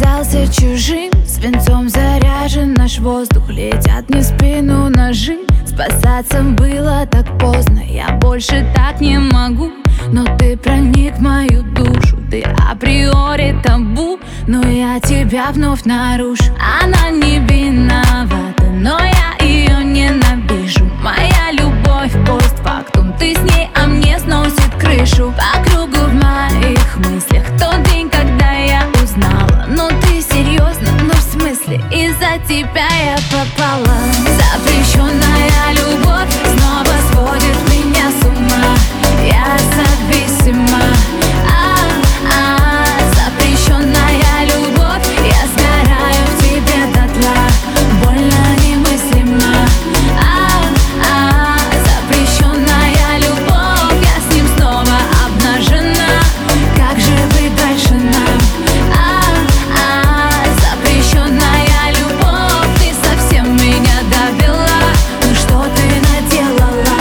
стался чужим, свинцом заряжен наш воздух. Летят мне в спину ножи, спасаться было так поздно. Я больше так не могу, но ты проник в мою душу. Ты априори табу, но я тебя вновь нарушу. Она не виновата, но я ее ненавижу. Моя любовь постфактум, ты с ней, а мне сносит крышу. По кругу в моих мыслях тот день, когда я узнала. Ну ты серьезно, ну в смысле, из-за тебя я попала. Запрещенная любовь снова сводит меня с ума. Я зависима. Запрещенная любовь, я сгораю в тебе дотла. Больно немыслимо. Запрещенная любовь, я с ним снова обнажена. Как же быть дальше нам? Запрещенная любовь, ты совсем меня довела. Ну что ты наделала?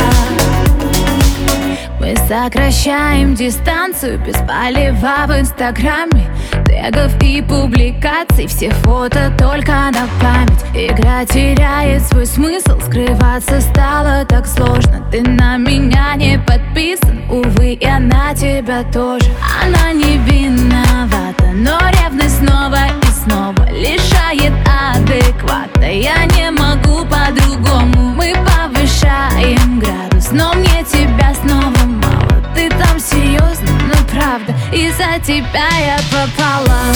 Мы сокращаем дистанцию без полива в инстаграме, тегов и публикаций, все фото только на память. Игра теряет свой смысл, скрываться стало так сложно. Ты на меня не подписан, увы, я на тебя тоже. Она не виновата, но ревность снова и снова лишает адеквата. Я не могу по-другому, мы повышаем градус, но мне тебя снова мало. Ты там серьезно, но правда, из-за тебя я попала.